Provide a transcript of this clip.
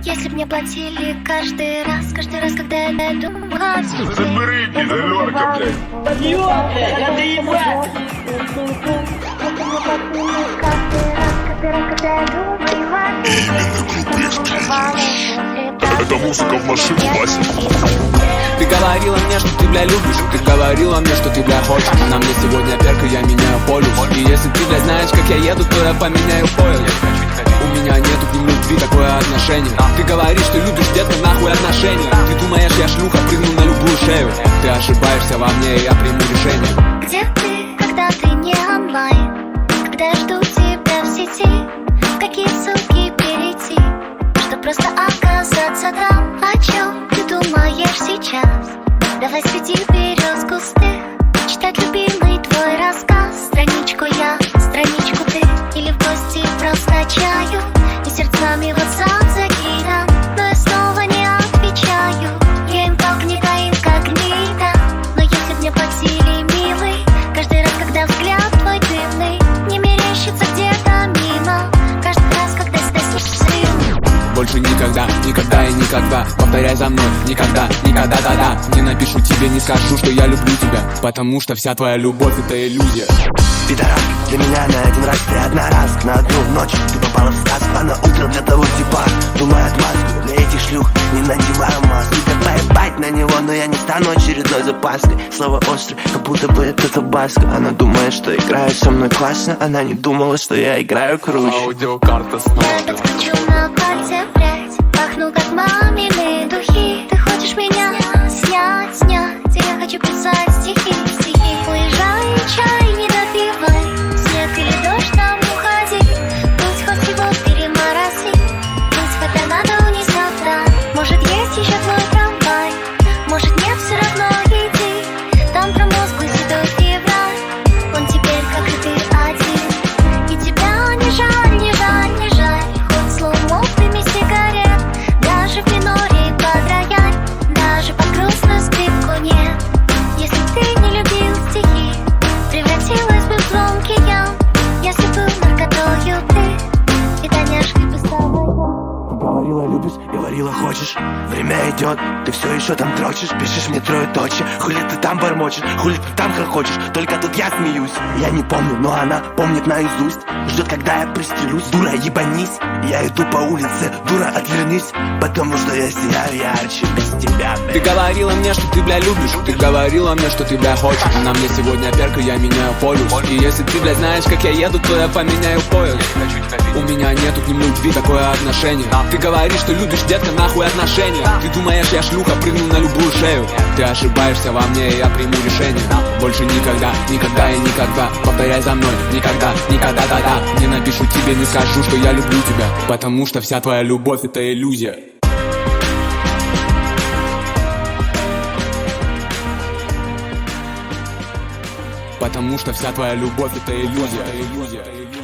Если б мне платили каждый раз, когда я думаю о тебе. Забери, пидорка, блядь. Если б мне платили каждый раз, когда я думаю о тебе. Это музыка в машину, Вася. Ты говорила мне, что ты, бля, любишь. Ты говорила мне, что ты, бля, хочешь. На мне сегодня перка, я меняю полюс. И если ты, бля, знаешь, как я еду, то я поменяю поезд. У меня нету к ним любви, такое отношение. Ты говоришь, что любишь, детка, нахуй отношения. Ты думаешь, я шлюха, прыгну на любую шею. Ты ошибаешься во мне, и я приму решение. Где ты, когда ты не онлайн? Когда я жду тебя в сети? В какие ссылки перейти, чтоб просто оказаться там? О чем ты думаешь сейчас? Давай среди берез густых читать любимый твой рассказ. Страничку я, страничку ты. Или в гости просто чаю. И сердцами в WhatsApp закидам, но я снова не отвечаю. Я инкогнито, инкогнито. Но если б мне платили, милый, каждый раз, когда взгляд твой дымный не мерещится где-то мимо, каждый раз, когда себя слышим. Больше никогда, никогда и никогда. Повторяй за мной, никогда, никогда, да-да. Не напишу тебе, не скажу, что я люблю тебя, потому что вся твоя любовь — это иллюзия. Пидорак, для меня на один раз ты одна раз. На одну ночь ты попала в сказку, а на утро для того типа думаю отмазку. Для этих шлюх не надеваю маску. Да поебать на него, но я не стану очередной запаской. Слово острое, как будто бы это табаско. Она думает, что играет со мной классно. Она не думала, что я играю круче. Аудиокарта снова. Я подскочу на пальце прядь, пахну как мамины духи. Ты хочешь меня снять, снять, и я хочу писать стихи, стихи. Уезжай, чай не допивай, снег или дождь, там уходи. Пусть хоть его переморози, пусть хотя надо унесет там. Может есть еще твой трамвай, может нет, все равно иди. Там промозглый седой февраль, он теперь как и ты один. И тебя не жаль, не жаль, не жаль. Хоть слоумов дыми сигарет, даже в миноре под рояль, даже под грустную скрипку нет. Если б ты не любил стихи, превратилась бы в звонкий ям. Если был наркотою ты, и доняшкой бы стала я. Говорила любишь, говорила хочешь. Время идет, ты все еще там дрочишь. Пишешь мне троеточие, хули ты там бормочешь, хули ты там хохочешь. Только тут я смеюсь. Я не помню, но она помнит наизусть. Ждет, когда я пристрелюсь. Дура, ебанись. Я иду по улице, дура, отвернись. Потому что я сияю ярче без тебя, Ты говорила мне, что ты, бля, любишь. Ты говорила мне, что ты, бля, хочешь. На мне сегодня перка, я меняю полюс. И если ты, бля, знаешь, как я еду, то я поменяю поезд. У меня нету к ним любви, такое отношение. Ты говоришь, что любишь, детка, нахуй отношения. Ты думаешь, я шлюха, прыгну на любую шею. Ты ошибаешься во мне, и я приму решение. Больше никогда, никогда и никогда. Повторяй за мной, никогда, никогда, да-да. Не напишу тебе, не скажу, что я люблю тебя, потому что вся твоя любовь — это иллюзия. Потому что вся твоя любовь — это иллюзия.